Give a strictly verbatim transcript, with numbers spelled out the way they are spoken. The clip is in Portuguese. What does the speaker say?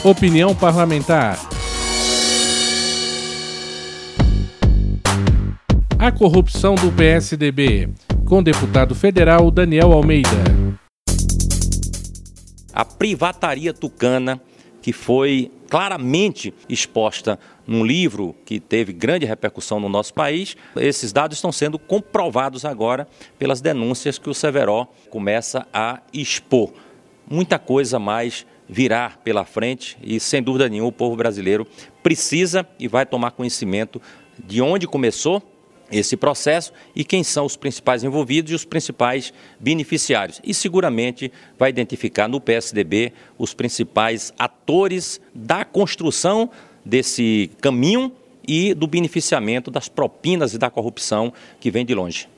Opinião parlamentar. A corrupção do P S D B, com deputado federal Daniel Almeida. A privataria tucana, que foi claramente exposta num livro que teve grande repercussão no nosso país, esses dados estão sendo comprovados agora pelas denúncias que o Severo começa a expor. Muita coisa mais virá pela frente e, sem dúvida nenhuma, o povo brasileiro precisa e vai tomar conhecimento de onde começou esse processo e quem são os principais envolvidos e os principais beneficiários. E seguramente vai identificar no P S D B os principais atores da construção desse caminho e do beneficiamento das propinas e da corrupção que vem de longe.